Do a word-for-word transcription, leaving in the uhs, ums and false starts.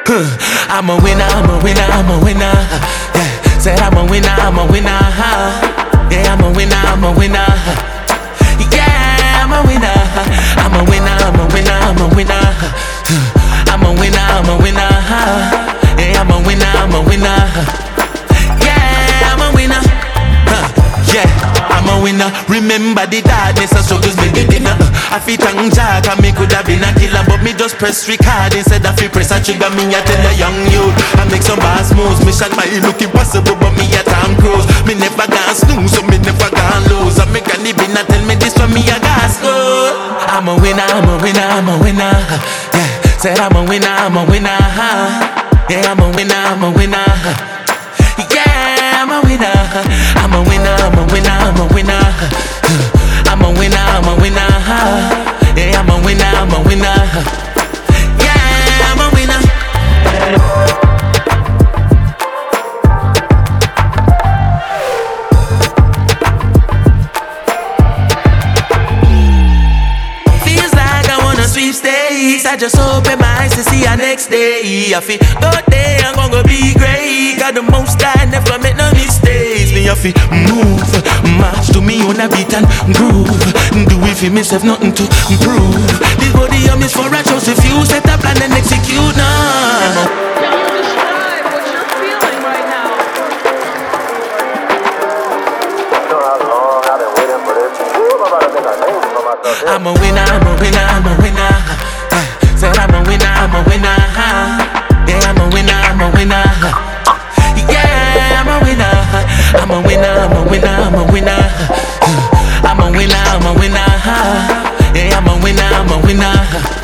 I'm a winner, I'm a winner, I'm a winner. Yeah, said I'm a winner, I'm a winner. Yeah, I'm a winner, I'm a winner. Yeah, I'm a winner. I'm a winner, I'm a winner, I'm a winner. I'm a winner, I'm a winner. Yeah, I'm a winner, I'm a winner. Yeah, I'm a winner. Yeah, I'm a winner. Remember the darkness and struggles me the dinner. I feel thank Jack and me could have been a killer, but me just press record instead of press a trigger. Me a tell a young youth I make some boss moves. Me shot my look impossible, but me a Tom Cruise. Me never gonna snooze, so me never gonna lose. I make a living and tell me this for me a gas go. I'm a winner, I'm a winner, I'm a winner. Yeah, said I'm a winner, I'm a winner. Yeah, I'm a winner, I'm a winner. Yeah, I'm a winner. I'm a winner, I'm a winner, I'm a winner. I'm a winner, I'm a winner. Yeah, I'm a winner, I'm a winner. Yeah, I'm a winner. Feels like I wanna sweepstakes. I just open my eyes to see her next day. I feel go there, I'm gonna be great. Got the most time, never make no mistakes. Me I feel move, march to me on a beat and groove. Do it for myself, nothing to prove. This body of me's for a choice. If you set a plan and execute now. Describe what you're feeling right now. I'm a winner, I'm a winner, I'm a winner. Uh, said I'm a winner, I'm a winner. Yeah, I'm a winner, I'm a winner. Yeah, I'm a winner. I'm a winner, I'm a winner, I'm a winner. I'm a winner, I'm a winner. Yeah, I'm a winner, I'm a winner.